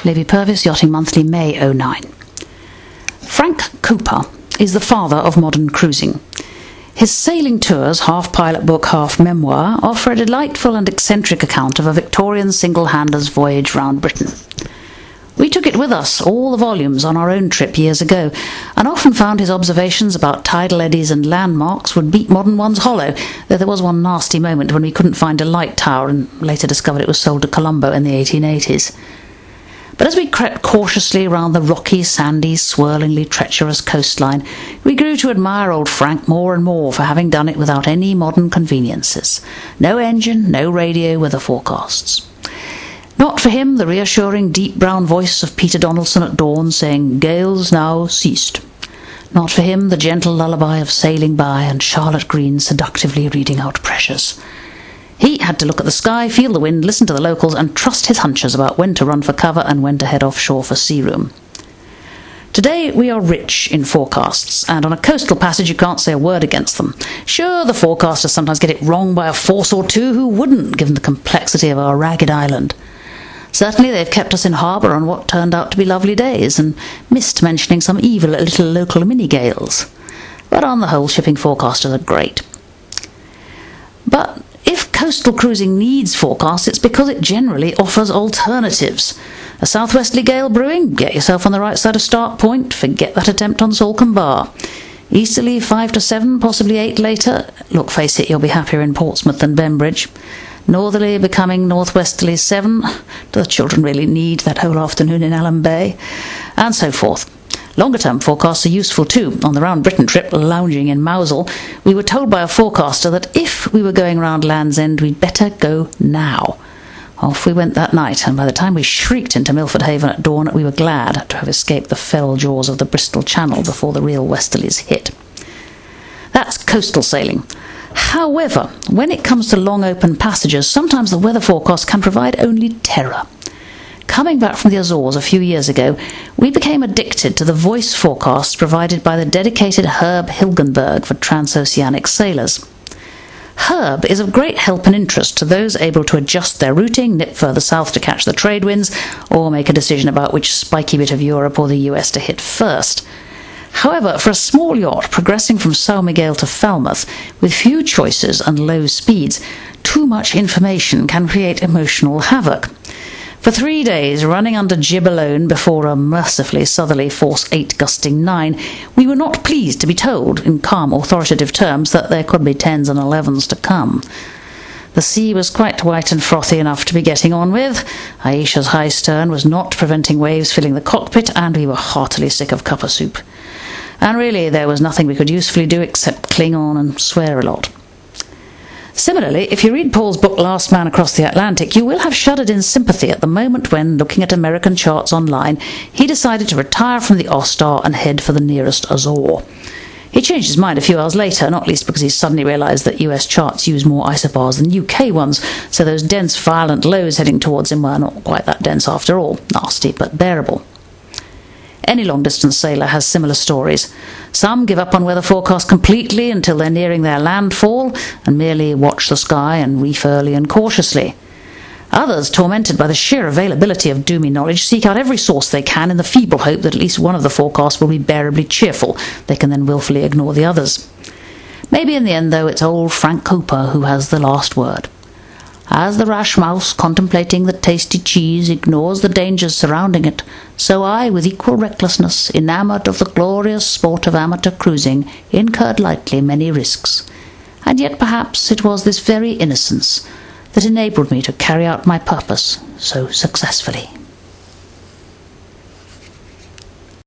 Levy Purvis, Yachting Monthly, May 09. Frank Cooper is the father of modern cruising. His sailing tours, half pilot book, half memoir, offer a delightful and eccentric account of a Victorian single-hander's voyage round Britain. We took it with us, all the volumes, on our own trip years ago, and often found his observations about tidal eddies and landmarks would beat modern ones hollow, though there was one nasty moment when we couldn't find a light tower and later discovered it was sold to Colombo in the 1880s. But as we crept cautiously round the rocky, sandy, swirlingly treacherous coastline, we grew to admire old Frank more and more for having done it without any modern conveniences. No engine, no radio weather forecasts. Not for him the reassuring deep brown voice of Peter Donaldson at dawn saying, "Gales now ceased." Not for him the gentle lullaby of Sailing By and Charlotte Green seductively reading out pressures. He had to look at the sky, feel the wind, listen to the locals, and trust his hunches about when to run for cover and when to head offshore for sea room. Today we are rich in forecasts, and on a coastal passage you can't say a word against them. Sure, the forecasters sometimes get it wrong by a force or two. Who wouldn't, given the complexity of our ragged island? Certainly they've kept us in harbour on what turned out to be lovely days, and missed mentioning some evil little local mini-gales. But on the whole, shipping forecasters are great. But if coastal cruising needs forecasts, it's because it generally offers alternatives. A southwesterly gale brewing? Get yourself on the right side of Start Point, forget that attempt on Salcombe Bar. Easterly 5 to 7, possibly 8 later. Look, face it, you'll be happier in Portsmouth than Bembridge. Northerly becoming northwesterly 7. Do the children really need that whole afternoon in Allen Bay? And so forth. Longer-term forecasts are useful too. On the round Britain trip, lounging in Mousehole, we were told by a forecaster that if we were going round Land's End, we'd better go now. Off we went that night, and by the time we shrieked into Milford Haven at dawn, we were glad to have escaped the fell jaws of the Bristol Channel before the real westerlies hit. That's coastal sailing. However, when it comes to long open passages, sometimes the weather forecast can provide only terror. Coming back from the Azores a few years ago, we became addicted to the voice forecasts provided by the dedicated Herb Hilgenberg for transoceanic sailors. Herb is of great help and interest to those able to adjust their routing, nip further south to catch the trade winds, or make a decision about which spiky bit of Europe or the US to hit first. However, for a small yacht progressing from São Miguel to Falmouth, with few choices and low speeds, too much information can create emotional havoc. For 3 days, running under jib alone before a mercifully southerly force 8 gusting 9, we were not pleased to be told, in calm authoritative terms, that there could be 10s and 11s to come. The sea was quite white and frothy enough to be getting on with. Aisha's high stern was not preventing waves filling the cockpit, and we were heartily sick of cuppa soup. And really, there was nothing we could usefully do except cling on and swear a lot. Similarly, if you read Paul's book Last Man Across the Atlantic, you will have shuddered in sympathy at the moment when, looking at American charts online, he decided to retire from the Ostar and head for the nearest Azore. He changed his mind a few hours later, not least because he suddenly realised that US charts use more isobars than UK ones, so those dense, violent lows heading towards him were not quite that dense after all. Nasty, but bearable. Any long-distance sailor has similar stories. Some give up on weather forecasts completely until they're nearing their landfall and merely watch the sky and reef early and cautiously. Others, tormented by the sheer availability of doomy knowledge, seek out every source they can in the feeble hope that at least one of the forecasts will be bearably cheerful. They can then willfully ignore the others. Maybe in the end, though, it's old Frank Cooper who has the last word. As the rash mouse, contemplating the tasty cheese, ignores the dangers surrounding it, so I, with equal recklessness, enamoured of the glorious sport of amateur cruising, incurred lightly many risks. And yet perhaps it was this very innocence that enabled me to carry out my purpose so successfully.